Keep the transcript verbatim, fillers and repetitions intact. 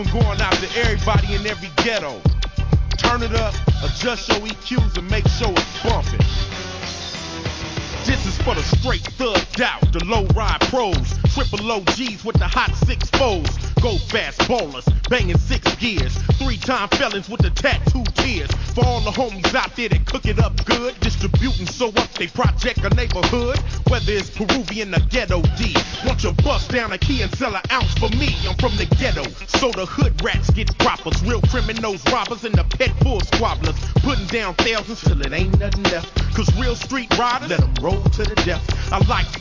one going out to everybody in every ghetto. Turn it up, adjust your E Qs and make sure it's bumping. This is for the straight thugged out, the low ride pros, triple O Gs with the hot six foes, go fast ballers, banging six gears, three-time felons with the tattoo tears. For all the homies out there that cook it up good, distributing so up they project a neighborhood, whether it's Peruvian or ghetto D. Want you bust down a key and sell an ounce for me? I'm from the ghetto, so the hood rats get proppers, real criminals, robbers, and the pet bull squabblers, putting down thousands till it ain't nothing left. Cause real street riders, let them roll to the death. I like